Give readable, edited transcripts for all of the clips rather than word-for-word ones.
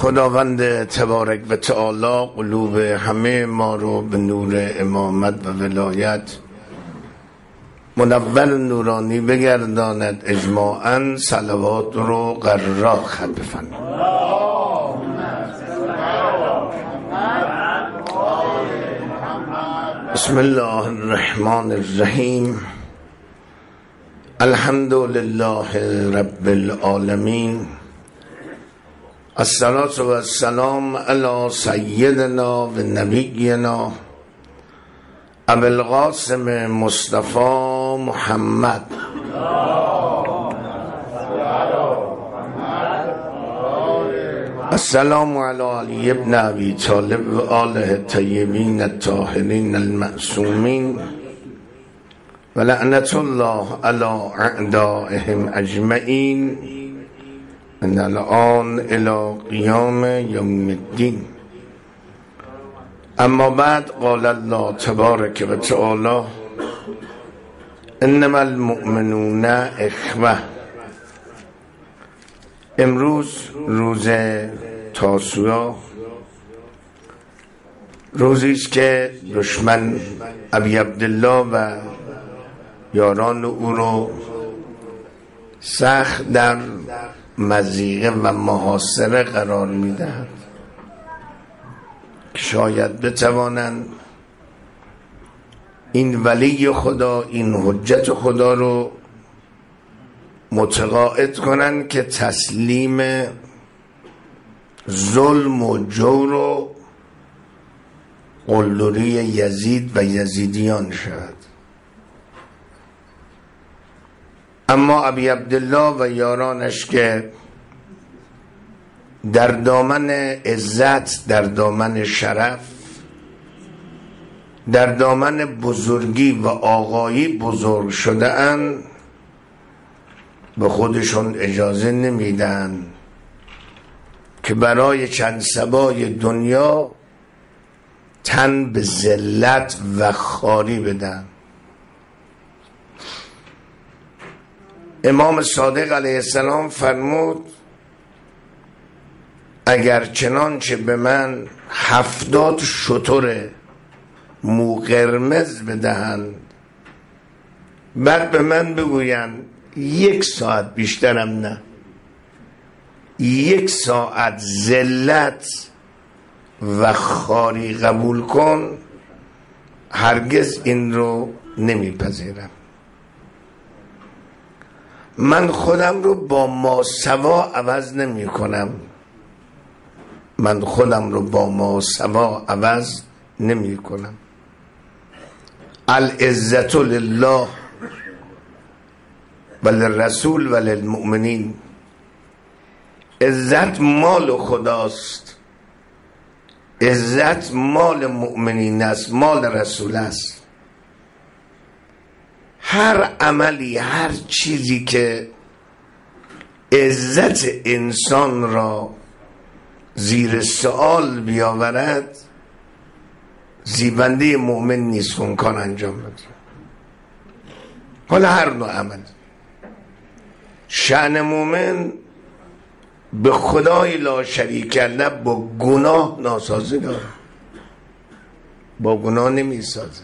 خداوند تبارک و تعالی قلوب همه ما رو به نور امامت و ولایت منور نورانی بگرداند. اجماعاً صلوات رو قرار خط بفرمایید. بسم الله الرحمن الرحیم. الحمد لله رب العالمین. الصلاة و السلام علی سیدنا و نبینا ابو القاسم مصطفی محمد السلام علی علی ابن ابی طالب و آله الطیبین الطاهرین المعصومین و لعنت الله علی اعدائهم اجمعین من الان الی قیام یوم الدین. اما بعد قال الله تبارک و تعالی انما المؤمنون اخوه. امروز روز تاسوعا، روزی است که دشمن ابی عبدالله و یاران او رو سخت در مضیقه و محاصره قرار میدهند که شاید بتوانند این ولی خدا، این حجت خدا رو متقاعد کنند که تسلیم ظلم و جور و قلدری یزید و یزیدیان شود. اما ابی عبدالله و یارانش که در دامن عزت، در دامن شرف، در دامن بزرگی و آقایی بزرگ شده اند، به خودشون اجازه نمیدن که برای چند سبای دنیا تن به ذلت و خواری بدن. امام صادق علیه السلام فرمود اگر چنانچه به من 70 شتر مو قرمز بدهند، بعد به من بگویند 1 ساعت، بیشترم نه، 1 ساعت ذلت و خواری قبول کن، هرگز این رو نمیپذیرم. من خودم رو با ماسوا عوض نمی کنم. من خودم رو با ماسوا عوض نمی کنم. العزت لله و للرسول و للمؤمنین. عزت مال خداست، عزت مال مؤمنین است، مال رسول است. هر عملی، هر چیزی که عزت انسان را زیر سوال بیاورد، زیبنده مؤمن نیست اون کار انجام بده. حالا هر نوع عمل. شأن مؤمن به خدای لا شریک له با گناه ناسازگار، با گناه نمی سازه.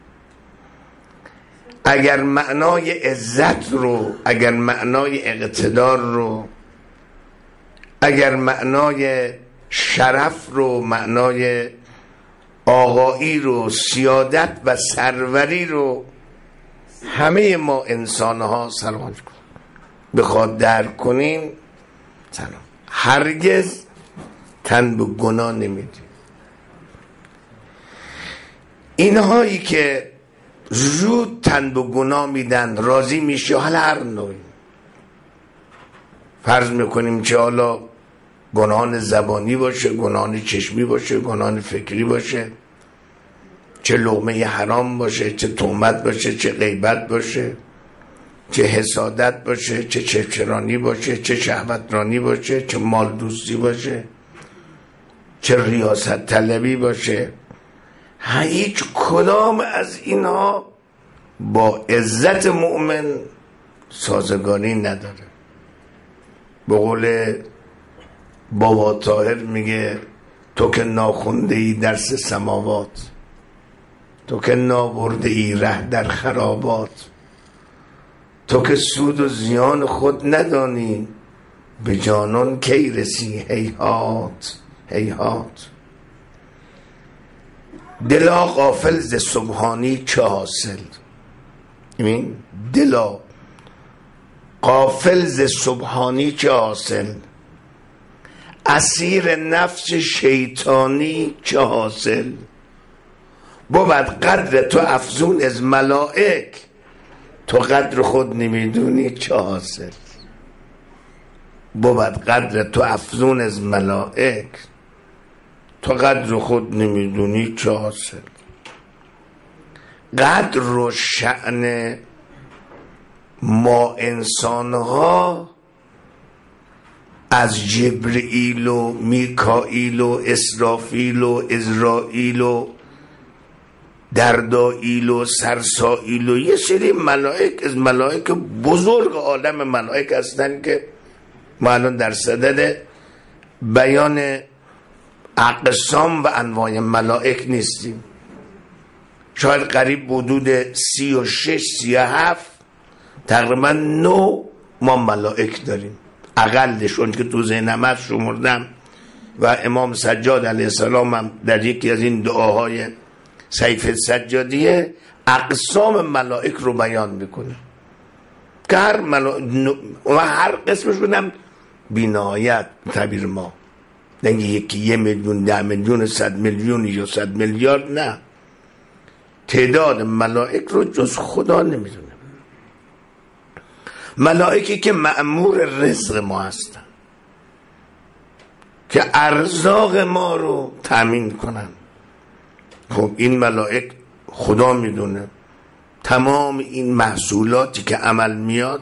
اگر معنای عزت رو، اگر معنای اقتدار رو، اگر معنای شرف رو، معنای آقایی رو، سیادت و سروری رو همه ما انسانها سلام بخواد درک کنیم، سلام، هرگز تن به گناه نمیدیم. اینهایی که زود تن به گناه میدن، راضی میشه، حالا هر نوعی، فرض میکنیم که حالا گناهان زبانی باشه، گناهان چشمی باشه، گناهان فکری باشه، چه لقمه حرام باشه، چه تهمت باشه، چه غیبت باشه، چه حسادت باشه، چه چفچرانی باشه، چه شهوترانی باشه، چه مال دوستی باشه، چه ریاست طلبی باشه، هیچ کدام از اینها با عزت مؤمن سازگاری نداره. به قول بابا طاهر میگه تو که ناخونده ای درس سماوات، تو که نابرده ای ره در خرابات، تو که سود و زیان خود ندانی، به جانان کی رسی هیهات هیهات. دلا غافل ز سبحانی چه حاصل؟ این دلا غافل ز سبحانی چه حاصل؟ اسیر نفس شیطانی چه حاصل؟ بود قدر تو افزون از ملائک، تو قدر خود نمیدونی چه حاصل؟ بود قدر تو افزون از ملائک، تو قدر خود نمیدونی چه حاصل؟ قدر و شأن ما انسانها از جبرئیل و میکائیل و اسرافیل و ازرائیل و دردائیل و سرسائیل و یه سری ملائک از ملائک بزرگ عالم ملائک هستن که ما الان در صدد بیان اقسام و انواع ملائک نیستیم. شاید قریب حدود 36 37 تقریبا 9 ما ملائک داریم، اقلش اون که تو ذهنم هست شمردم و امام سجاد علیه السلام هم در یکی از این دعاهای سیف سجادیه اقسام ملائک رو بیان میکنه که هر قسمش بودم بینایت تعبیر ما نگه یکی 1 میلیون 10 میلیون 100 میلیون یا 100 میلیارد، نه، تعداد ملائک رو جز خدا نمیدونه. ملائکی که مأمور رزق ما هستن که ارزاق ما رو تأمین کنن. خب این ملائک خدا میدونه تمام این محصولاتی که عمل میاد،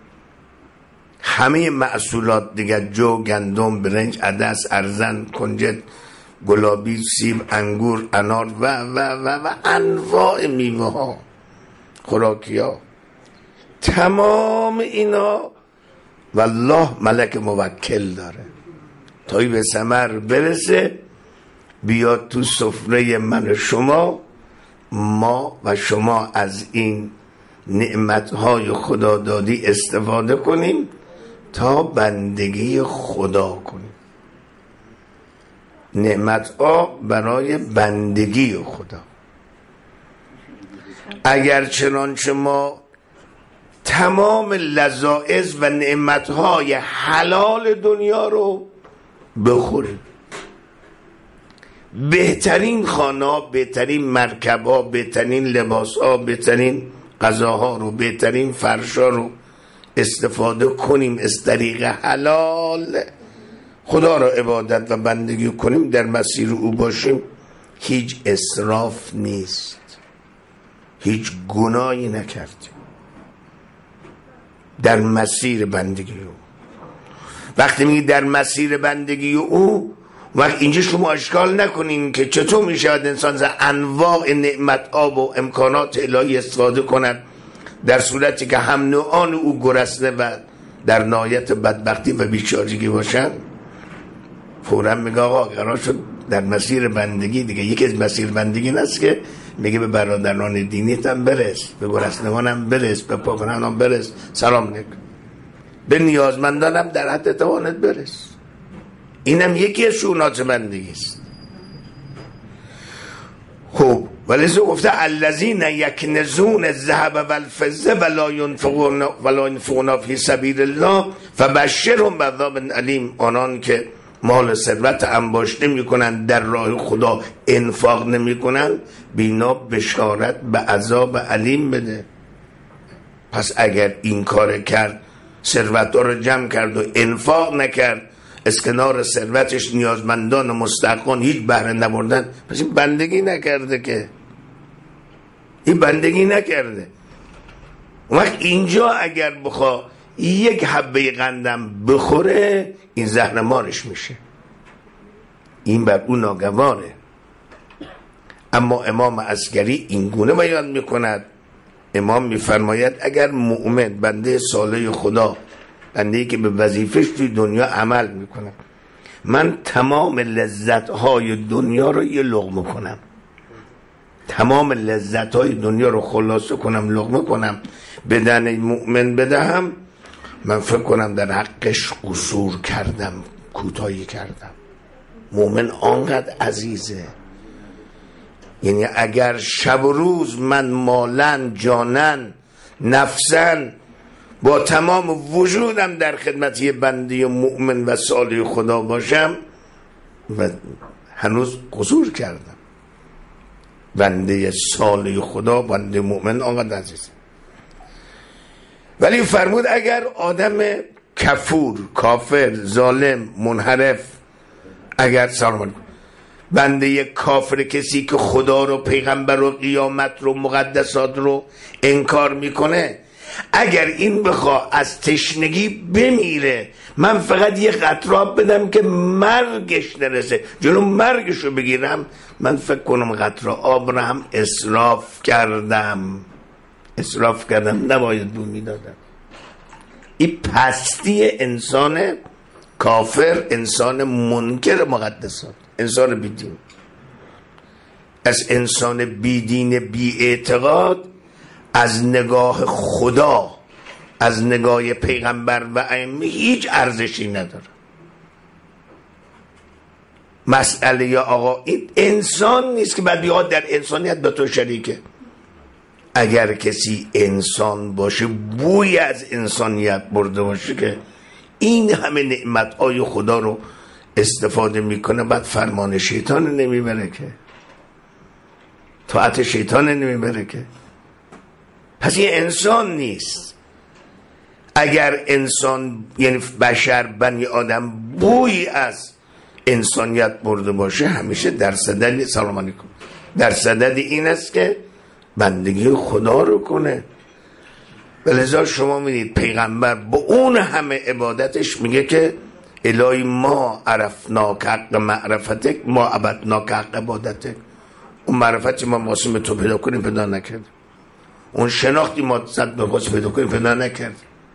همه محصولات دیگه، جو، گندم، برنج، عدس، ارزن، کنجد، گلابی، سیب، انگور، انار و انواع میوه ها، خوراکی ها، تمام اینا والله ملک موکل داره تا به ثمر برسه بیاد تو سفره من شما، ما و شما از این نعمتهای خدا دادی استفاده کنیم تا بندگی خدا کنیم. نعمتها برای بندگی خدا. اگر چنانچه ما تمام لذائذ و نعمتهای حلال دنیا رو بخوریم، بهترین خانه، بهترین مرکب‌ها، بهترین لباس‌ها، بهترین غذاها رو، بهترین فرشا رو استفاده کنیم از طریق حلال، خدا را عبادت و بندگی کنیم، در مسیر او باشیم، هیچ اسراف نیست، هیچ گناهی نکردیم در مسیر بندگی او. وقتی میگی در مسیر بندگی او، وقت اینجا شما اشکال نکنین که چطور میشود انسان از انواع نعمت آب و امکانات الهی استفاده کند در صورتی که هم نوعان او گرسنه و در نهایت بدبختی و بیچارگی باشن. فوراً میگه آقا قرار شد در مسیر بندگی دیگه، یکی از مسیر بندگی نست که میگه به برادران دینیت هم برس، به گرسنگان هم برس، به پاکنان هم برس، سلام نکن، به نیازمندان هم در حد توانت برس. اینم یکی از شؤونات بندگی است. خب ولی گفته الذین یکنزون الذهب والفضه ولا ينفقون فی سبیل الله فبشرهم بعذاب علیم. آنان که مال ثروت انباشته میکنن در راه خدا انفاق نمیکنن، بینا بشارت به عذاب علیم بده. پس اگر این کار کرد، ثروت رو جمع کرد و انفاق نکرد، از کنار ثروتش نیازمندان مستحقان هیچ بهره نبردن، پس این بندگی نکرده، که این بندگی نکرده. وقت اینجا اگر بخوا یک حبه قندم بخوره، این زهر مارش میشه، این بر اون ناگواره. اما امام عسکری این گونه بیان میکند. امام میفرماید اگر مؤمن، بنده صالح خدا، بنده‌ای که به وظیفش توی دنیا عمل میکنه، من تمام لذت‌های دنیا رو یه لقمه کنم، تمام لذت‌های دنیا رو خلاصه کنم، لقمه کنم، بدن مؤمن بدهم، من فکر کنم در حقش قصور کردم، کوتاهی کردم. مؤمن آنقدر عزیزه، یعنی اگر شب و روز من مالن جانن نفسن با تمام وجودم در خدمت یه بنده مؤمن و صالح خدا باشم و هنوز قصور کردم. بنده صالح خدا، بنده مؤمن آنقدر عزیزه. ولی فرمود اگر آدم کفور، کافر، ظالم، منحرف، اگر سلام بنده کافر، کسی که خدا رو، پیغمبر رو، قیامت رو، مقدسات رو انکار میکنه، اگر این بخواه از تشنگی بمیره، من فقط یه قطرات بدم که مرگش نرسه، جلو مرگش رو بگیرم، من فکر کنم قطره آب رو هم اسراف کردم، نباید بو میدادم. این پستی انسان کافر، انسان منکر مقدسات، انسان بیدین. از انسان بیدین بی اعتقاد از نگاه خدا، از نگاه پیغمبر و ائمه هیچ ارزشی نداره. مسئله یا آقا این انسان نیست که بعد بیاد در انسانیت به تو شریکه. اگر کسی انسان باشه، بوی از انسانیت برده باشه، که این همه نعمتهای خدا رو استفاده میکنه، بعد فرمان شیطان نمیبره که، طاعت شیطان نمیبره که، پس این انسان نیست. اگر انسان یعنی بشر، بنی آدم بوی از انسانیت برده باشه، همیشه در صدد سلام علیکم، در صدد این است که بندگی خدا رو کنه. ولذا شما میدید پیغمبر با اون همه عبادتش میگه که الهی ما عرفناک حق معرفتک، ما عبدناک حق عبادتک. اون معرفتی ما واسه تو پیدا کنیم پیدا نکرد، اون شناختی ما صد بخواست پیدا کنیم پیدا نکرد.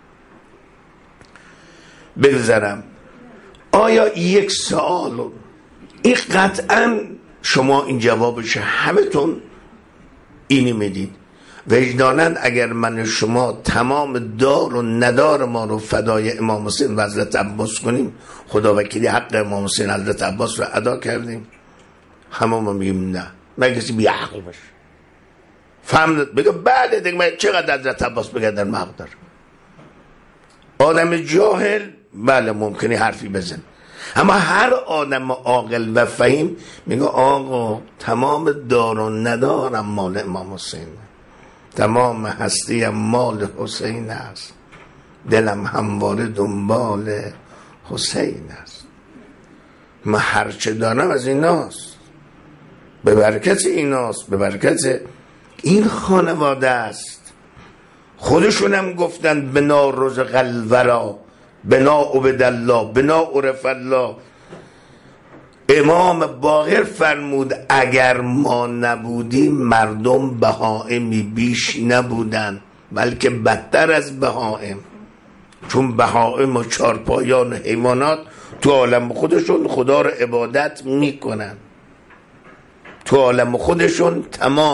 بگذارم آیا یک سوال، این قطعا شما این جوابش همه تون اینی میدید، وجدانن اگر من شما تمام دار و ندار ما رو فدای امام حسین و حضرت عباس کنیم، خدا وکیلی حق امام حسین حضرت عباس رو ادا کردیم، همه ما میگیم نه، من کسی بی حقی باشه فهم بگه بله دیگه، من چقدر حضرت عباس بگردن حق داره. آدم جاهل بله ممکنه حرفی بزن، اما هر آدم عاقل و فهیم میگه آقا تمام دار و ندارم مال امام حسین، تمام هستیم مال حسین است، دلم همواره دنبال حسین است. من هرچه دارم از ایناست، به برکت ایناست، به برکت این خانواده است. خودشونم گفتن بنا رزق الورا، بنا عبدالله، بنا عرف الله. امام باقر فرمود اگر ما نبودیم مردم بهائمی بیش نبودن، بلکه بدتر از بهائم، چون بهائم و چارپایان حیوانات تو عالم خودشون خدا رو عبادت میکنن، تو عالم خودشون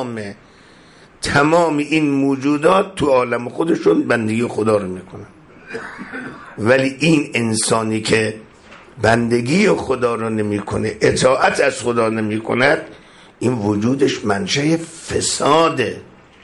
تمام این موجودات تو عالم خودشون بندگی خدا رو میکنن. ولی این انسانی که بندگی خدا رو نمیکنه، اطاعت از خدا نمیکنه، این وجودش منشأ فساده،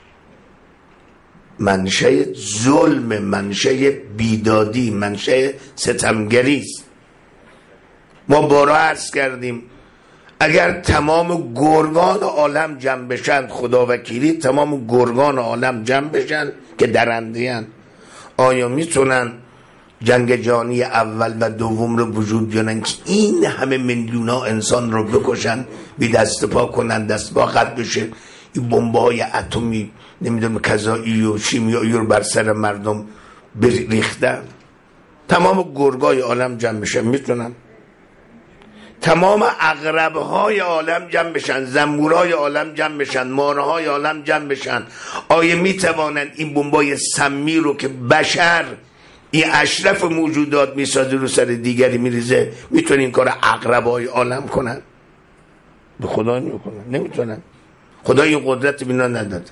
منشأ ظلم، منشأ بیدادی، منشأ ستمگری است. ما بارها عرض کردیم اگر تمام گرگان عالم جمع بشن، خدا وکیلی تمام گرگان عالم جمع بشن که درنده‌اند، آیا میتونن جنگ جهانی اول و دوم رو وجود بیارن که این همه میلیون ها انسان رو بکشن، بی دست پا کنن، دست پا قطع بشه، این بمب‌های اتمی نمیدونم کذایی و شیمیایی رو بر سر مردم بریختن؟ تمام گرگای عالم جمع بشن میتونن؟ تمام عقرب‌های عالم جمع بشن، زنبورهای عالم جمع بشن، مارهای عالم جمع بشن، آیا میتوانن این بمبای سمی رو که بشر این اشرف موجودات میسازه رو سر دیگری میریزه، میتونه این کار عقربای عالم کنن؟ به خدا نمیکنن، نمیتونن. خدا این قدرت بینا نداده.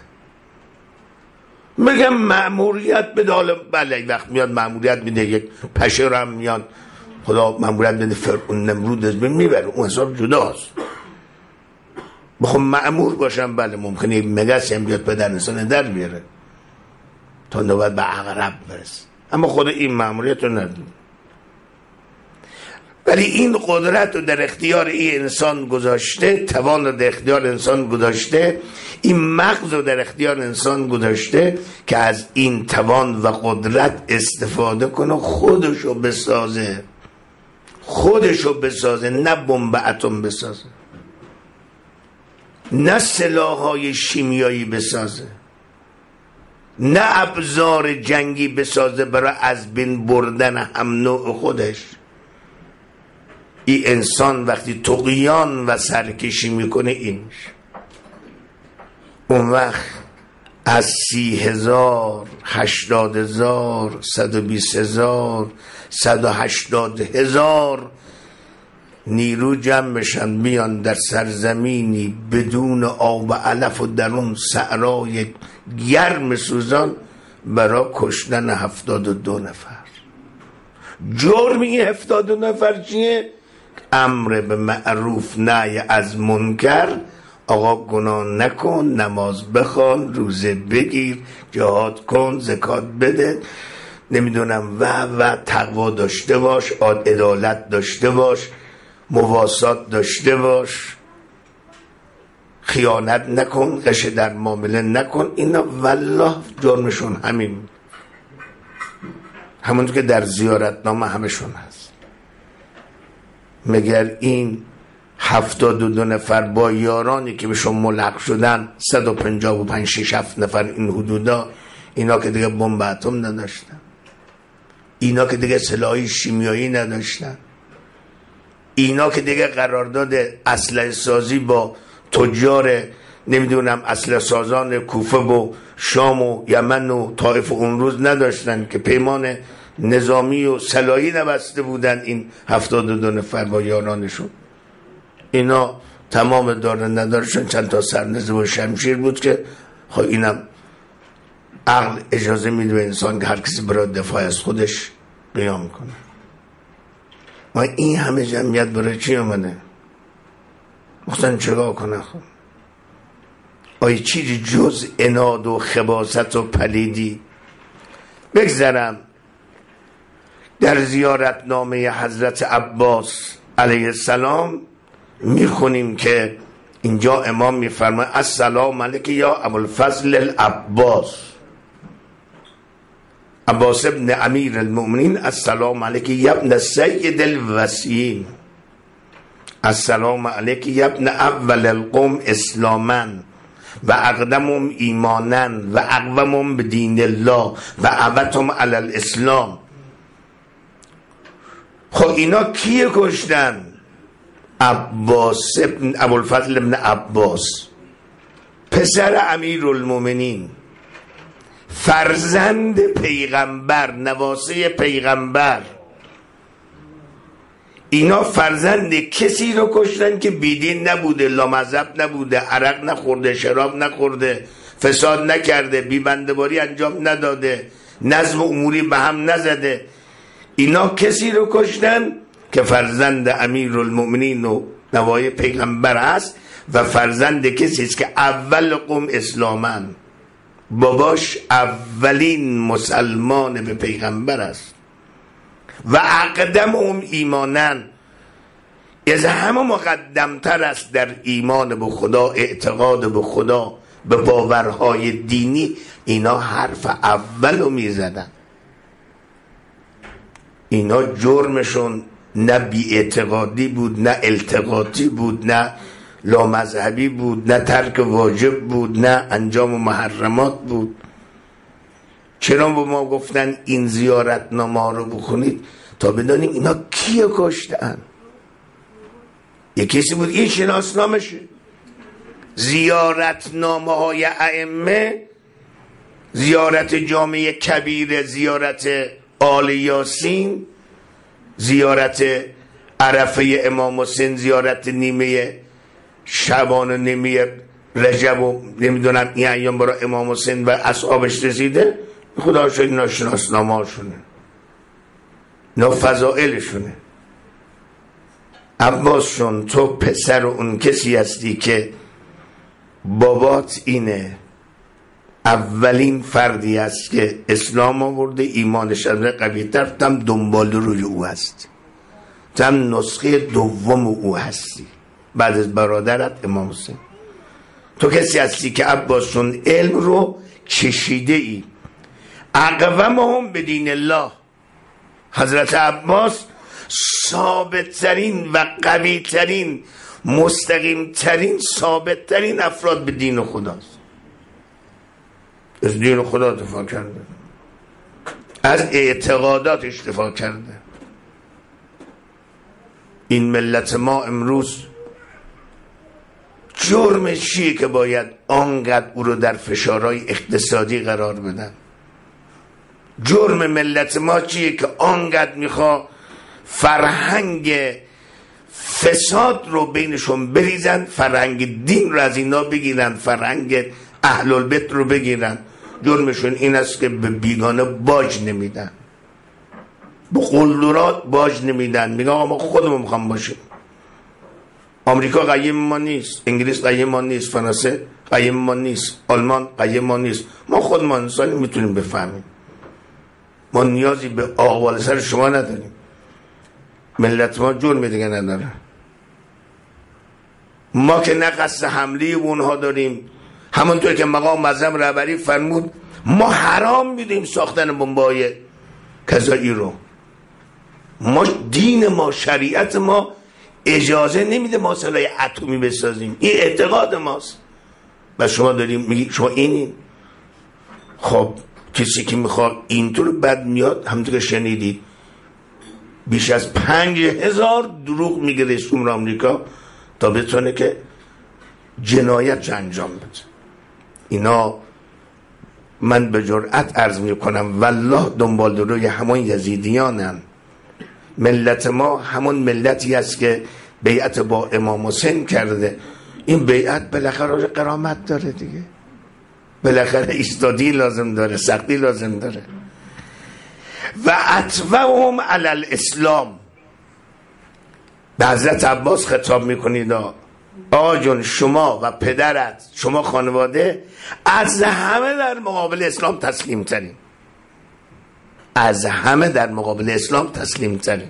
میگم مأموریت بده. حالا بله وقت میاد مأموریت میده، یک پشه رو هم میاد خدا مأموریت بده فرعون نمرود از بین میبره، اون حساب جداست. بخوام مأمور باشم بله ممکنه یک مگسی هم بیاد پدر انسان در بیاره تا نوبت به عقرب برسه، اما خدا این مأموریت رو نداره. ولی این قدرت رو در اختیار این انسان گذاشته، توان رو در اختیار انسان گذاشته، این مغز رو در اختیار انسان گذاشته که از این توان و قدرت استفاده کنه، خودشو بسازه، خودشو بسازه، نه بمب اتم بسازه، نه سلاح‌های شیمیایی بسازه، نه ابزار جنگی بسازه برای از بین بردن هم نوع خودش. این انسان وقتی طغیان و سرکشی میکنه این میشه. اون وقت از 30,000 80,000 120,000 180,000 نیرو جمع بشن بیان در سرزمینی بدون آب و علف و درون صحرای گرم سوزان برای کشتن 72 نفر. جرم این 72 نفر چیه؟ امر به معروف نهی از منکر. آقا گناه نکن، نماز بخوان، روزه بگیر، جهاد کن، زکات بده، نمیدونم و تقوا داشته باش، عدالت داشته باش، مواسات داشته باش، خیانت نکن، غش در معامله نکن. اینا والله جرمشون همین، همونطور که در زیارتنامه همشون هست. مگر این 72 نفر با یارانی که بهشون ملحق شدن 155 6 نفر این حدودا، اینا که دیگه بمب اتم نداشتن، اینا که دیگه سلاح شیمیایی نداشتن، اینا که دیگه قرارداد اسلحه سازی با تجار نمیدونم اسلحه سازان کوفه و شام و یمن و طائف اون روز نداشتن که پیمان نظامی و سلاحی نبسته بودن. این 72 نفر با یارانشون، اینا تمام داره ندارشون چند تا سرنزه و شمشیر بود که خب اینم عقل اجازه میده به انسان که هر کسی برای دفاع از خودش قیام کنه. ما این همه جمعیت برای چی آمده؟ مختن چگاه کنه؟ خب آیا چیزی جز عناد و خباثت و پلیدی؟ بگذرم در زیارتنامه حضرت عباس علیه السلام میخونیم که اینجا امام میفرماید السلام علیک یا ابوالفضل العباس، عباس ابن امیر المؤمنین، السلام علیک یا ابن سید الوسیین، السلام علیک یا ابن اول القوم اسلاما و اقدمهم ایمانا و اقومهم بدین الله و اعوتهم علی الاسلام. خب اینا کیه کشتن؟ عباس ابن ابوالفضل ابن عباس، پسر امیرالمومنین، فرزند پیغمبر، نواسه پیغمبر. اینا فرزند کسی رو کشتن که بیدین نبوده، لامذهب نبوده، عرق نخورده، شراب نخورده، فساد نکرده، بیبنده‌باری انجام نداده، نظم اموری به هم نزده. اینا کسی رو کشتن که فرزند امیرالمؤمنین و نوای پیغمبر است و فرزند کسی است که اول قوم اسلامن، باباش اولین مسلمان به پیغمبر است و اقدمهم ایمانن، از همه مقدمتر است در ایمان به خدا، اعتقاد به خدا، به باورهای دینی. اینا حرف اول رو میزدن. اینا جرمشون نه بی اعتقادی بود، نه التقاطی بود، نه لامذهبی بود، نه ترک واجب بود، نه انجام محرمات بود. چرا به ما گفتن این زیارتنامه رو بخونید؟ تا بدانیم اینا کیه کشتن. یک کسی بود این شناسنامشه. زیارتنامه های ائمه، زیارت جامع کبیر، زیارت آل یاسین، زیارت عرفه امام حسین، زیارت نیمه شعبان و نیمه رجب و نمیدونم این ایام برای امام حسین و اصحابش رسیده، خدا شاید اینا شناسنامه هاشونه، اینا فضائلشونه. عباسشون تو پسر اون کسی هستی که بابات اینه، اولین فردی است که اسلام آورده، ایمانش از قوی تر، تم دنبال روی او هستی، تم نسخه دوم او هستی بعد از برادرت امام حسین. تو کسی هستی که عباسشون علم رو چشیده ای. اقومهم به دین الله، حضرت عباس ثابت ترین و قوی ترین، مستقیم ترین، ثابت ترین افراد به دین خداست. از دین خدا دفاع کرده، از اعتقاداتش دفاع کرده. این ملت ما امروز جرمش چیه که باید آنقدر او رو در فشارهای اقتصادی قرار بدن؟ جرم ملت ما چیه که آنقدر میخوا فرهنگ فساد رو بینشون بریزن، فرهنگ دین رو از اینا بگیرن، فرهنگ اهل البیت رو بگیرن؟ جرمشون این است که به بیگانه باج نمیدن، به قلدرات باج نمیدن. میگن آقا ما خودمون میخوام باشیم. آمریکا قیم ما نیست، انگلیس قیم ما نیست، فرانسه قیم ما نیست، آلمان قیم ما نیست. ما خودمان انسانی میتونیم بفهمیم. ما نیازی به آقوال سر شما نداریم. ملت ما جرم دیگه نداره. ما که نه قصد حمله اونها داریم، همونطور که مقام معظم رهبری فرمود ما حرام میدیم ساختن بمبای کذایی رو. ما دین ما، شریعت ما اجازه نمیده ما سلاح اتمی بسازیم. این اعتقاد ماست. و شما داریم میگی شما اینین. خب کسی که میخواد اینطور بد میاد، همونطور که شنیدید بیش از 5000 دروغ میگه رئیس جمهور آمریکا تا بتونه که جنایت انجام بده. اینا من به جرأت عرض میکنم والله دنبال روی همون یزیدیانن. ملت ما همون ملتی است که بیعت با امام حسین کرده. این بیعت بالاخره قرامت داره دیگه، بالاخره ایستادی لازم داره، سختی لازم داره. و اتبعهم علی الاسلام. به حضرت عباس خطاب میکنید آقا جون، شما و پدرت، شما خانواده از همه در مقابل اسلام تسلیم ترین، از همه در مقابل اسلام تسلیم ترین.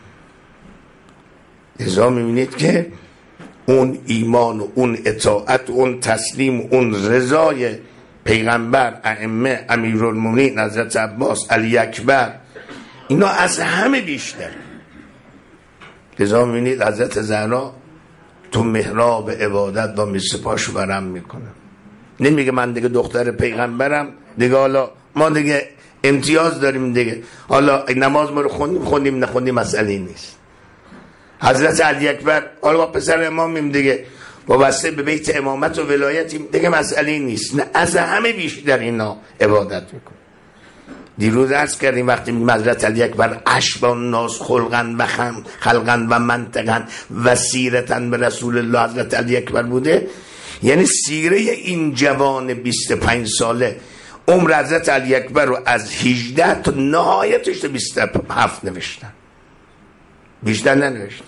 لذا میبینید که اون ایمان و اون اطاعت و اون تسلیم و اون رضای پیغمبر، ائمه، امیرالمومنین حضرت عباس، علی اکبر، اینا از همه بیشتر. لذا میبینید حضرت زهرا تو محراب عبادت با میسپاش ورم میکنه. نمیگه من دیگه دختر پیغمبرم دیگه، حالا ما دیگه امتیاز داریم دیگه، حالا نماز ما رو خوندیم نخوندیم مسئله نیست. حضرت علی اکبر حالا با پسر امامیم دیگه، وابسته به بیت امامت و ولایتیم دیگه، مسئله نیست. نه، از همه بیشتر اینا عبادت میکنه. دیروز عرض کردیم وقتی حضرت علی اکبر اشبه الناس خلقا و خلقا و منطقا و سیرتا به رسول الله حضرت علی اکبر بوده، یعنی سیره این جوان 25 ساله عمر حضرت علی اکبر رو از 18 تا نهایتش تا 27 نوشتن، بیشتر ننوشتن.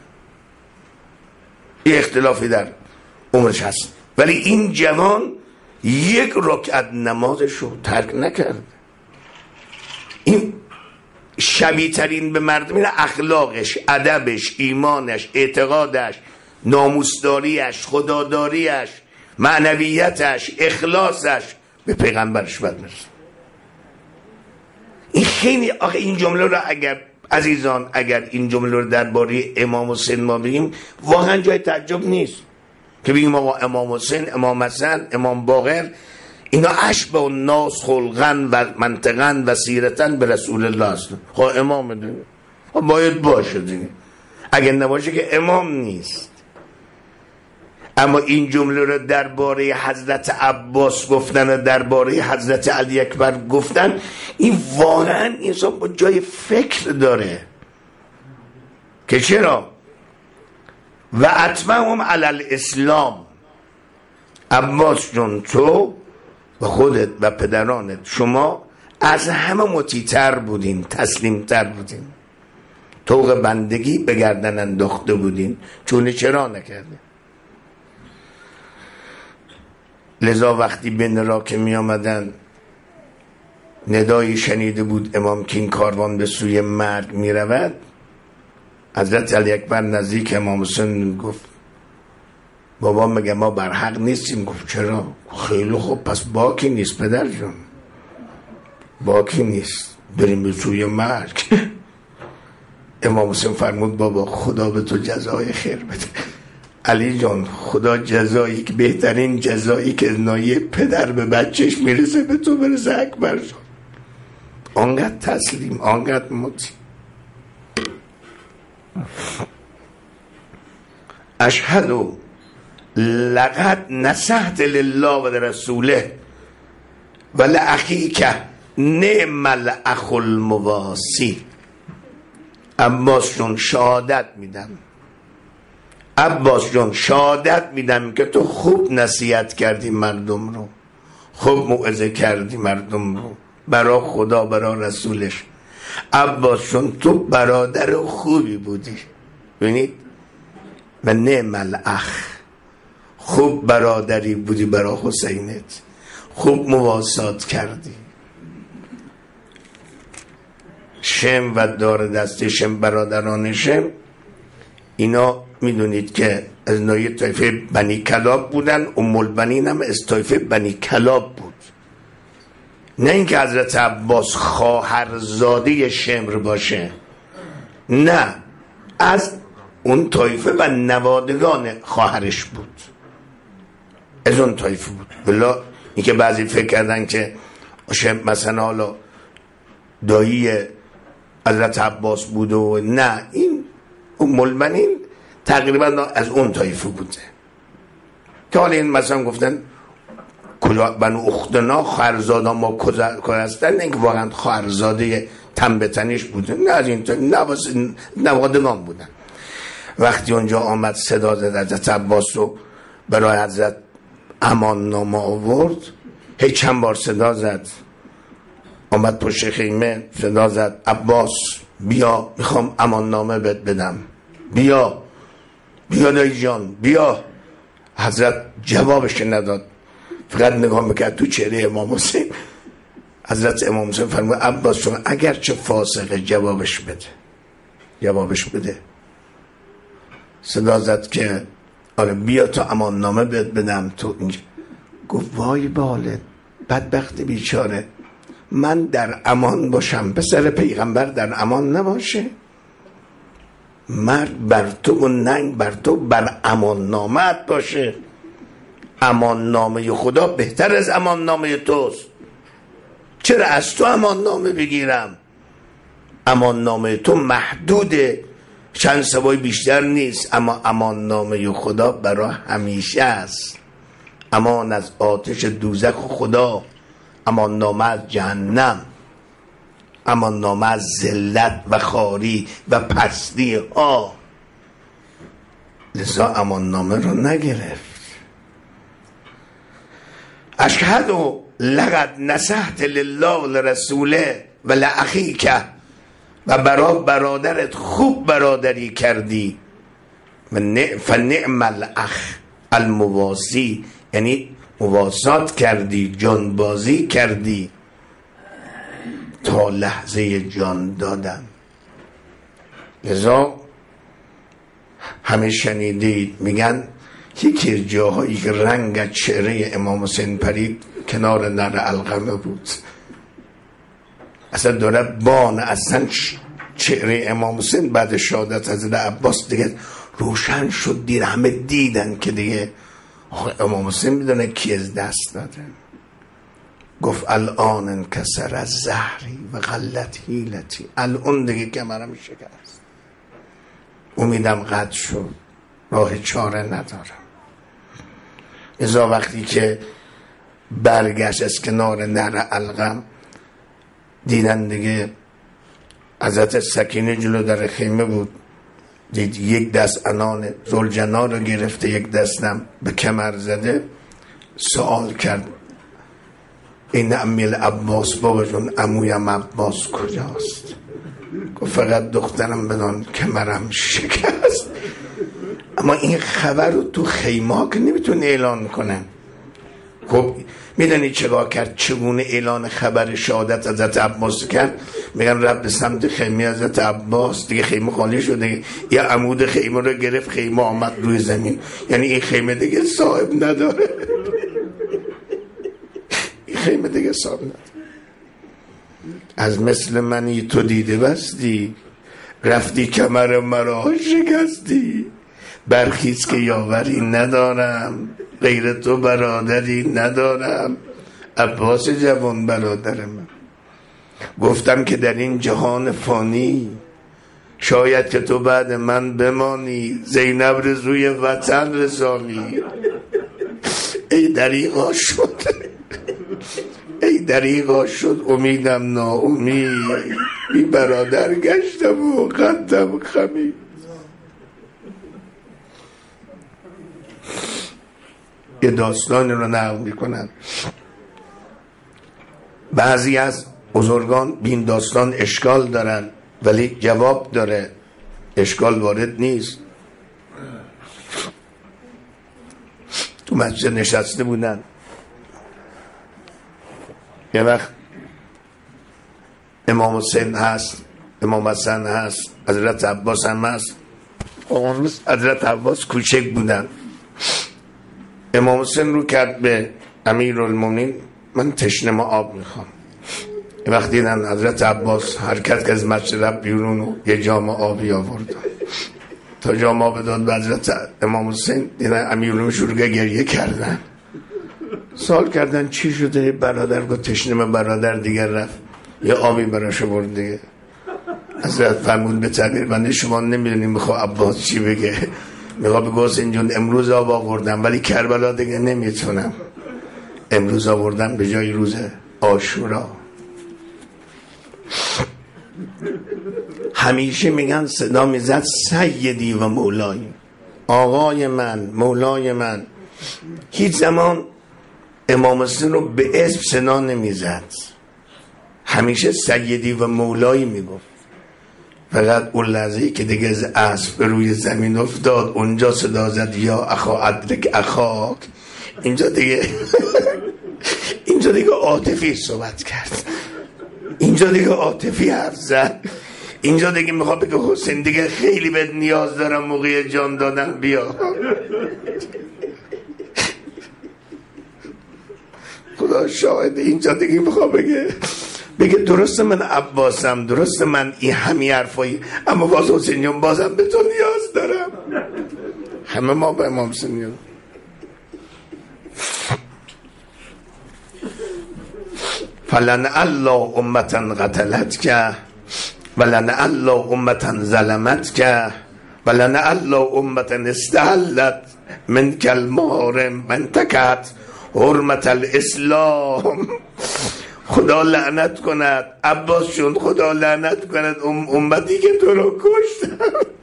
یه اختلافی در عمرش هست، ولی این جوان یک رکعت نمازش رو ترک نکرد. این شبیه ترین به مردم اخلاقش، ادبش، ایمانش، اعتقادش، ناموسداریش، خداداریش، معنویتش، اخلاصش به پیغمبرش بد میرسه. این خیلی آخه این جمله رو اگر عزیزان اگر این جمله رو درباره امام حسین ما بگیم واقعا جای تعجب نیست که بگیم آقا امام حسین، امام حسن، امام باقر اینا اشبه الناس خلقا و منطقا و سیرتا به رسول الله است. خب امام دیگه باید باشه دیگه، اگر نباشه که امام نیست. اما این جمله رو درباره حضرت عباس گفتن و درباره حضرت علی اکبر گفتن، این واقعا انسان با جای فکر داره که چرا و اتمهم علی الاسلام. عباس جون تو و خودت و پدرانت شما از همه مطیع‌تر بودین، تسلیم‌تر بودین، طوق بندگی به گردن انداخته بودین، چون چرا نکردین؟ لذا وقتی بین را که می آمدن ندایی شنیده بود امام که این کاروان به سوی مرگ می رود، حضرت علی اکبر نزدیک امام حسین گفت بابا مگه ما بر حق نیستیم؟ گفت چرا؟ خیلی خوب، پس باکی نیست پدر جون، باکی نیست، بریم به سوی مرگ. امام حسین فرمود بابا خدا به تو جزای خیر بده. علی جان خدا جزایی که بهترین جزایی که نایه پدر به بچهش میرسه به تو برسه اکبر جان. آنقدر تسلیم، آنقدر مطیع. اشهد لقد نصحت لله و رسوله و لاخیک نعم الاخ المواسی. عباس جون شهادت میدم، عباس جون شهادت میدم که تو خوب نصیحت کردی مردم رو، خوب موعظه کردی مردم رو برای خدا برای رسولش. عباس جون تو برادر خوبی بودی. ببینید و نعم الاخ، خوب برادری بودی برای حسینت، خوب مواسات کردی. شم و دار دست شم، برادران شم، اینا میدونید که از نوعی طایفه بنی کلاب بودن. ام البنین هم از طایفه بنی کلاب بود. نه اینکه حضرت عباس خواهرزاده شمر باشه، نه، از اون طایفه و نوادگان خواهرش بود، از اون طایفه بود. بلا اینکه بعضی فکر کردن که شمر مثلا حالا دایی حضرت عباس بوده و نه، این ام البنین تقریبا از اون طایفه بوده. که حالا این مثلا گفتن کجا بنو اختنا خواهرزاده ما کجا هستن، نه اینکه واقعا خواهرزاده تن به تنش بوده، نه از این نوادگان بودن. وقتی اونجا آمد صدا زد حضرت عباس رو برای حضرت امان نامه آورد، هی چند بار صدا زد، آمد پشت خیمه صدا زد عباس بیا میخوام امان نامه بدم، بیا دایی جان بیا. حضرت جوابش نداد، فقط نگاه میکرد تو چهره امام حسین. حضرت امام حسین فرمود عباس چون اگر چه فاسقه جوابش بده. صدا زد که آره بیا تا امان نامه بدم تو اینجا. گفت وای باله بدبخت بیچاره، من در امان باشم پسر پیغمبر در امان نباشه؟ مرد بر تو و ننگ بر تو بر امان نامت باشه. امان نامه خدا بهتر از امان نامه توست. چرا از تو امان نامه بگیرم؟ امان نامه تو محدوده، چند سوای بیشتر نیست، اما امان نامه خدا برای همیشه است. امان از آتش دوزخ خدا، امان نامه از جهنم، امان نامه از ذلت و خواری و پستی ها. لذا امان نامه رو نگرفت. اشهد لقد نصحت لله و لرسوله و لاخیک، و برای برادرت خوب برادری کردی. فنعم الاخ المواسی، یعنی مواسات کردی، جانبازی کردی تا لحظه جان دادن. لذا همه شنیدید میگن یکی جاهایی که رنگ چهره امام حسین پرید کنار نر علقمه بود. اصلا داره بان اصلا چهره امام حسین بعد شهادت حضرت عباس دیگه روشن شد، دیر همه دیدن که دیگه امام حسین میدونه کی از دست داده. گفت الان انکسر از زهری و غلت حیلتی، الان دیگه کمرم شکست، امیدم قطع شد، راه چاره ندارم. ازا وقتی که برگشت از کنار نهر علقم دیدن دیگه حضرت سکینه جلو در خیمه بود، دید یک دست عنان ذوالجنا رو گرفته، یک دستم به کمر زده. سوال کرد این امیل عباس، بابا جون عمویم عباس کجاست؟ گفت فقط دخترم بدان کمرم شکست. اما این خبر رو تو خیمه ها که نمیتونه اعلان کنن. خب میدونی چگاه کرد؟ چگونه اعلان خبر شهادت حضرت عباس کرد؟ میگن رفت به سمت خیمه حضرت عباس، دیگه خیمه خالی شده، یه عمود خیمه رو گرفت، خیمه آمد روی زمین. یعنی این خیمه دیگه صاحب نداره. این خیمه دیگه صاحب نداره. از مثل منی تو دیده بستی، رفتی کمر مرا شکستی. برخیز که یاوری ندارم، غیر تو برادری ندارم. عباس جوان برادر من، گفتم که در این جهان فانی شاید که تو بعد من بمانی، زینب رزوی وطن رسانی. ای دریغا شد، ای دریغا شد امیدم ناامید، بی برادر گشتم و قدم خمید. یه داستان رو نقل میکنن بعضی از بزرگان، بین داستان اشکال دارن ولی جواب داره، اشکال وارد نیست. تو مسجد نشسته بودن، یه وقت امام حسین هست، امام حسن هست، حضرت عباس هم هست. اون روز حضرت عباس کوچک بودن. امام حسین رو کرد به امیرالمومنین من تشنه ما آب میخوام. وقتی دیدن حضرت عباس حرکت که از مسجد رفت بیرون و یه جام آبی آورد، تا جام آب داد به حضرت امام حسین، دیدن امیرالمومنین شروع گریه کردن. سوال کردن چی شده؟ برادر گفت تشنه برادر دیگر رفت، یه آبی براش آورد دیگه. حضرت فرمود به تغییر بنده شما نمیدونیم میخواه عباس چی بگه. میخواه بگو حسین جون امروز آب آوردم ولی کربلا دیگه نمیتونم، امروز آوردم به جای روز عاشورا. همیشه میگن صدا میزد سیدی و مولای، آقای من، مولای من. هیچ زمان امام حسین رو به اسم صدا نمیزد، همیشه سیدی و مولای میگفت. فقط اون لحظه‌ای که دیگه از اسب به روی زمین افتاد اونجا صدا زد یا اخا ادرک اخاک. اینجا دیگه اینجا دیگه عاطفی صحبت کرد، اینجا دیگه عاطفی حرف زد، اینجا دیگه میخواد بگه حسین دیگه خیلی بهت نیاز دارم، موقع جان دادن بیا. خدا شاهد، اینجا دیگه میخواد بگه درسته من عباسم، درسته من این همی حرفایی، اما باز حسین جان بازم به تو نیاز دارم. همه ما به امام حسین نیاز. فلن الله امتا قتلت که ولن الله امتا ظلمت که ولن الله امتا استحلت من کلمارم من تکت حرمت الاسلام. خدا لعنت کند عباس جون، خدا لعنت کند امتی که تو رو کشتن،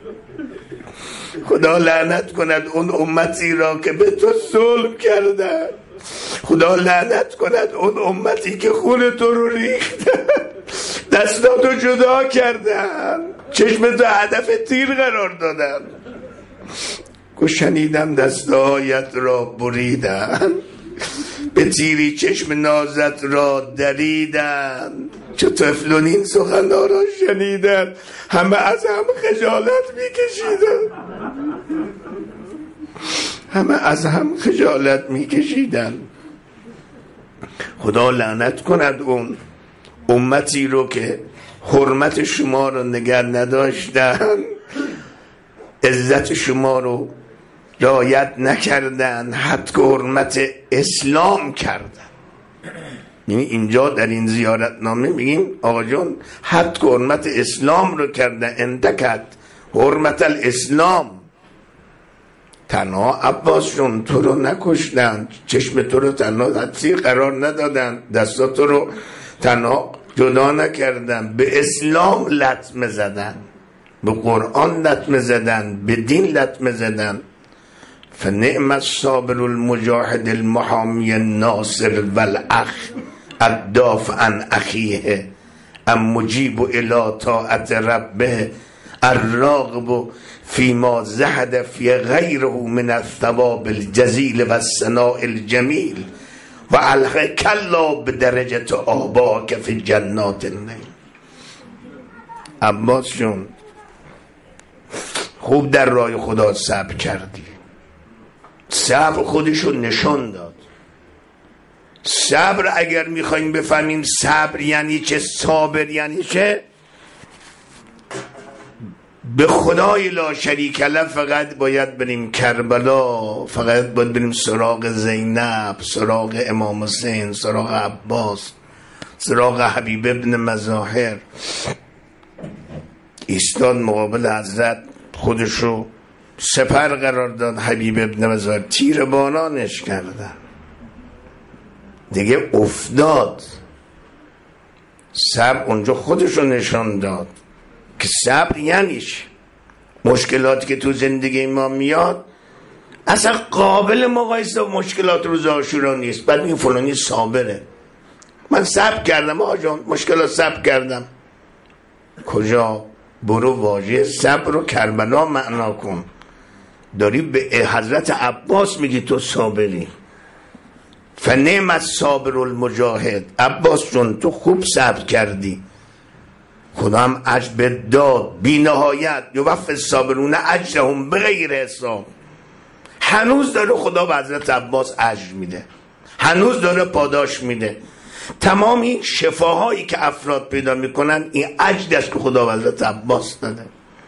خدا لعنت کند اون امتی را که به تو ظلم کردن، خدا لعنت کند اون امتی که خون تو رو ریختن، دستاتو جدا کردن، چشمتو هدف تیر قرار دادن. شنیدم دستایت را بریدن، به تیری چشم نازت را دریدن. چه طفلون این سخنها را شنیدن، همه از هم خجالت میکشیدن، همه از هم خجالت میکشیدن. خدا لعنت کند اون امتی رو که حرمت شما رو نگه نداشتن، عزت شما رو رعایت نکردن، حد که حرمت اسلام کردن. یعنی اینجا در این زیارتنامه میگیم آقا جان حد که حرمت اسلام رو کردن، انتکت حرمت الاسلام. تنها عباس جون تو رو نکشتن، چشم تو رو تنها تیر قرار ندادن، دستا تو رو تنها جدا نکردن، به اسلام لطمه زدن، به قرآن لطمه زدن، به دین لطمه زدن. فنعم الصابر المجاهد المحامی الناصر والاخ الدافع عن اخیه المجیب الی طاعت ربه الراغب فیما زهد فی غیره من الثواب الجزیل و الثناء الجمیل و الحق کلا بدرجه آباک فی جنات النعیم. عباس جون خوب در راه خدا صبر کردی. صبر خودشو نشان داد. صبر اگر میخوایم بفهمیم صبر یعنی چه، صابر یعنی چه، به خدای لا شریک له فقط باید بریم کربلا، فقط باید بریم سراغ زینب، سراغ امام حسین، سراغ عباس، سراغ حبیب ابن مظاهر. ایستاد مقابل حضرت، خودشو سپر قرار داد. حبیب ابن مظاهر تیر بانانش کردن دیگه، افتاد. صبر اونجا خودشو نشان داد که صبر یعنی چه. مشکلاتی که تو زندگی ما میاد اصلا قابل مقایسه با مشکلات روز عاشورا نیست. بعد این فلانی صابره. من صبر کردم آجان، مشکلات صبر کردم. کجا؟ برو واژه صبر رو کربلا معنا کن. داری به حضرت عباس میگی تو صابری. فنعم الصابر المجاهد. عباس جون تو خوب صبر کردی، خدا هم اجر بهت داد بی نهایت. یوفی الصابرون اجرهم بغیر حساب. هنوز داره خدا به حضرت عباس اجر میده، هنوز داره پاداش میده. تمام این شفاهایی که افراد پیدا میکنن این اجر است که خدا به حضرت عباس داده.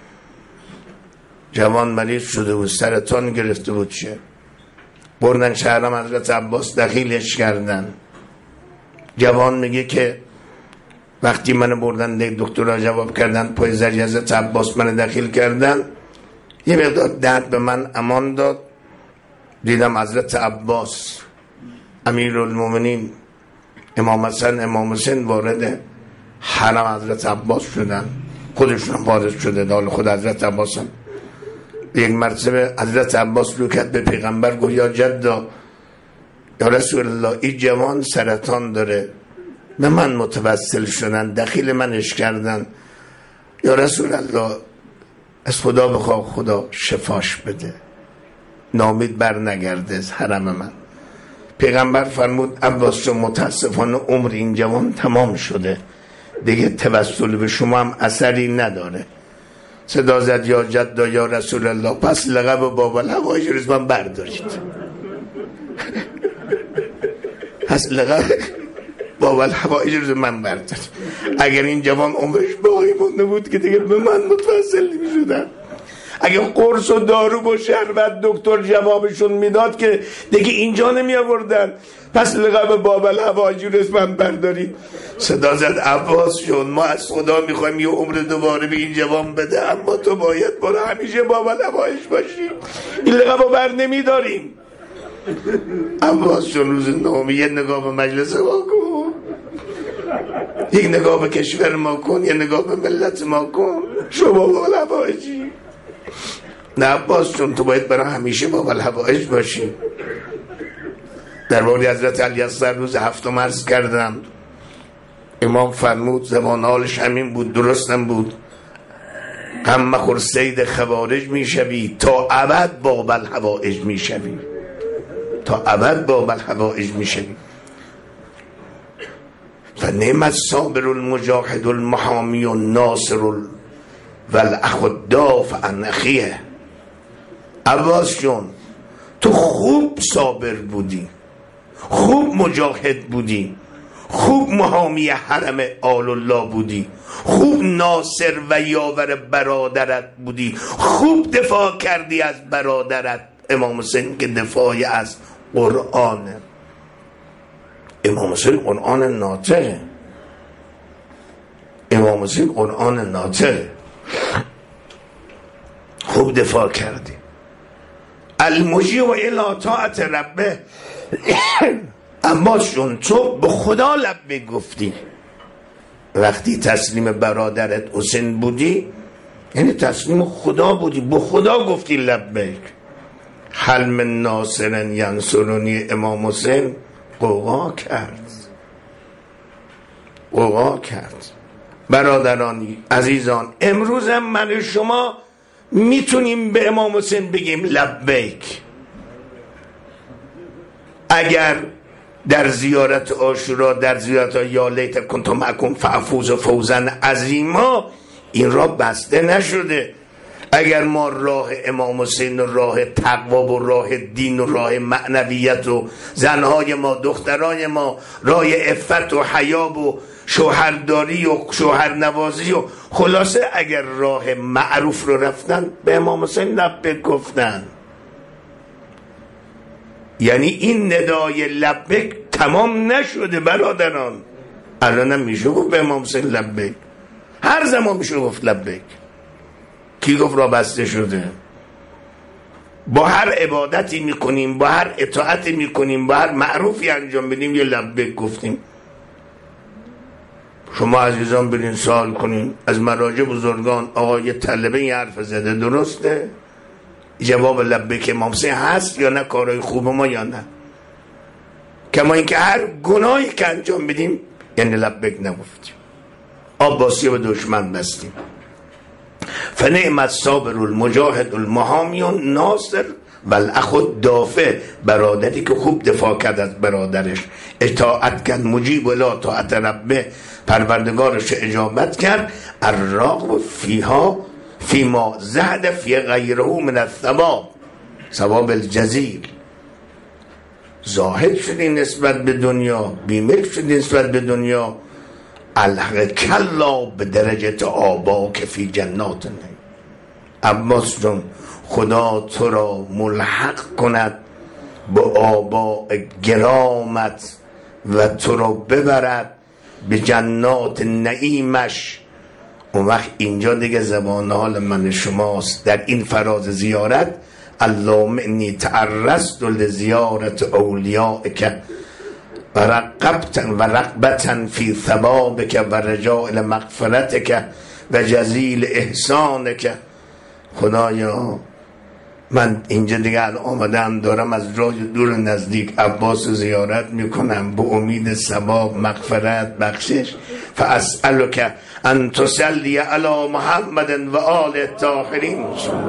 جوان مریض شده بود، سرطان گرفته بود، چه بردن شهرام حضرت عباس دخیلش کردن. جوان میگه که وقتی من بردن دکترها جواب کردن پای ذریع حضرت عباس من دخیل کردن، یه مقدار درد به من امان داد. دیدم حضرت عباس امیرالمومنین امام حسن امام حسین وارد حرم حضرت عباس شدن، خودشون وارد شده. دال خود حضرت عباس هم یک مرتبه حضرت عباس رو کرد به پیغمبر، گفت یا جدا یا رسول الله این جوان سرطان داره، به من متوسل شدن، دخیل منش کردن، یا رسول الله از خدا بخواه خدا شفاش بده، نامید بر نگرده از حرم من. پیغمبر فرمود عباس جان متاسفانه عمر این جوان تمام شده دیگه، توسل به شما هم اثری نداره. صدا زد یا جدا یا رسول الله پس لقب باب الهوایج رو از من بردارید. پس لقب باب الهوایج رو من بردارید. اگر این جوان عمرش باقی مونده بود که دیگه به من متوسل نمی شدن. اگه قرص و دارو و شربت دکتر جوابشون میداد که دیگه اینجا نمی آوردن. پس لقب باب الهوایج رو از من بردارید. صدا زد عباس جون ما از خدا میخوایم یه عمر دوباره به این جوان بده، اما تو باید برو همیشه باب الهوایج باشی، این لقب رو بر نمیداریم. عباس جون روز نومی یه نگاه به مجلس ما کن، یک نگاه به کشور ما کن، یه نگاه به ملت ما کن، شما باب الهوایجی. نه عباس جون تو باید برای همیشه باب الهوایج باشی. در باری حضرت علی اصغر روز هفتم عرض کردم، امام فرمود زبان حالش همین بود، درستم بود، هم مخور سید خوارج میشوی تا ابد باب الهوایج میشوی، تا ابد باب الهوایج میشوی. فنعم الصابر المجاهد المحامی الناصر والاخ الدافع عن اخیه. عباس جون تو خوب صابر بودی، خوب مجاهد بودی، خوب محامی حرم آل الله بودی، خوب ناصر و یاور برادرت بودی، خوب دفاع کردی از برادرت امام حسین که دفاعی از قرآنه. امام حسین قرآن ناطقه، امام حسین قرآن ناطقه، خوب دفاع کردی. المجیب و الی طاعت ربه. اما چون تو به خدا لبیک گفتی، وقتی تسلیم برادرت حسین بودی یعنی تسلیم خدا بودی، با خدا گفتی لبیک. هل من ناصر ینصرنی امام حسین قوقا کرد. برادران عزیزان، امروز هم من و شما میتونیم به امام حسین بگیم لبیک. اگر در زیارت عاشورا، در زیارت یا لیت کنت معکم فافوز فوزا عظیما این را بسته نشده. اگر ما راه امام حسین و راه تقوا و راه دین و راه معنویت و زنهای ما، دختران ما، راه عفت و حیا و شوهرداری و شوهرنوازی و خلاصه اگر راه معروف رو رفتن به امام حسین لبیک گفتن. یعنی این ندای لبیک تمام نشده برادران. الان میشه گفت به امام حسین لبیک، هر زمان میشه گفت لبیک. کی گفت را بسته شده؟ با هر عبادتی میکنیم، با هر اطاعتی میکنیم، با هر معروفی انجام بدیم یه لبیک گفتیم. شما عزیزان برین سوال کنین از مراجع بزرگان، آقا یه طلبه این حرف زده درسته؟ جواب لبیک امام حسین هست یا نه؟ کارهای خوب ما یا نه؟ کما اینکه هر گناهی که انجام بدیم یعنی لبیک نگفتیم، آباسی به دشمن بستیم. فنعم الصابر المجاهد المحامی الناصر والاخ الدافع، برادری که خوب دفاع کرد از برادرش، اطاعت کرد، مجیب ولا طاعت ربه، پروردگارش اجابت کرد. الراغب فیما زهد فی غیره من الثواب، ثواب الجزیل. زاهد شدی نسبت به دنیا، بیملک شدی نسبت به دنیا. الحق کلا به درجه آبا که فی جنات النعیم. عباس جون خدا تو را ملحق کند به آبا گرامت و تو را ببرد به جنات نعیمش. اون وقت اینجا دیگه زبان حال من شماست در این فراز زیارت. اللهم انی تعرضت لزیارت اولیائک و رغبتا فی ثوابک و رجاء لمغفرتک و جزیل احسانک. خدایا من اینجا دیگه آمدم دارم از راه دور نزدیک عباس زیارت میکنم به امید ثواب، مغفرت، بخشش. فاسألک ان تصلی علی محمد و آل الطاهرین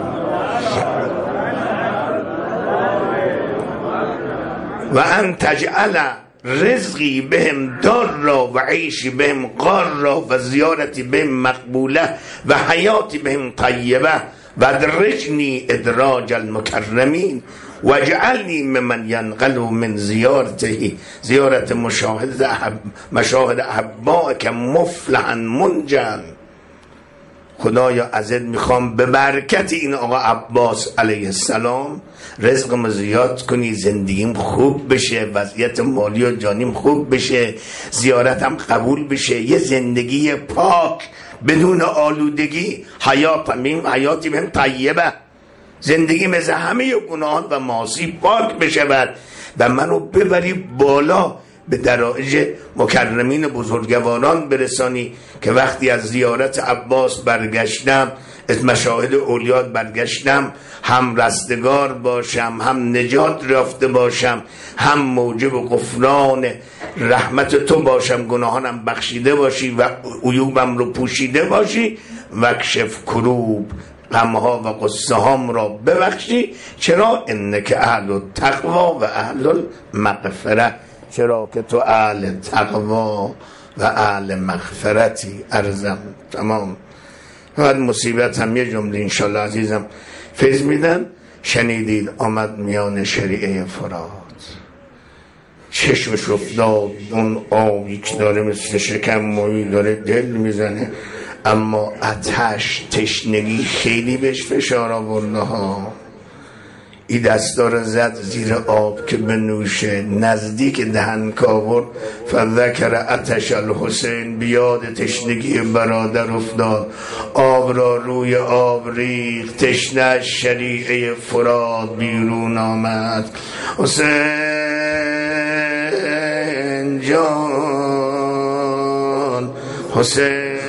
و ان تجعل رزقی بهم دارا و عیشی بهم قارا و زیارتی بهم مقبوله و حیاتی بهم طیبه و ادرجنی ادراج المکرمین و جعلنی ممن ینقل من زیارته زیارت مشاهد احبائک مفلحا منجا. خدایا ازت میخوام به برکت این آقا عباس علیه السلام رزقم زیاد کنی، زندگیم خوب بشه، وضعیت مالی و جانیم خوب بشه، زیارتم قبول بشه، یه زندگی پاک بدون آلودگی، حیاتی بهم طیبه، زندگی مثل همه گناهان و معاصی پاک بشود و منو ببری بالا به درجه مکرمین بزرگواران برسانی که وقتی از زیارت عباس برگشتم، از مشاهد اولیات برگشتم، هم رستگار باشم، هم نجات رفته باشم، هم موجب غفران رحمت تو باشم، گناهانم بخشیده باشی و عیوبم رو پوشیده باشی و کشف کروب غمها و قصه هام را ببخشی. چرا؟ انک اهل التقوا و اهل المغفره، چرا که تو اهل تقوا و اهل مغفرتی. ارزم تمام. بعد مصیبت هم یه جمله انشالله عزیزم فیض میدن. شنیدید آمد میان شریعه فرات، چشمش افتاد اون آبی که داره مثل شکم ماهی داره دل میزنه، اما آتش تشنگی خیلی بهش فشار آورده ها. این دستا رو زد زیر آب که بنوشه، نزدیک دهن کاور فذکر آتش الحسین، بیاد تشنگی برادر افتاد، آب را روی آب ریخت، تشنه شریعه فرات بیرون آمد. حسین جان، واسه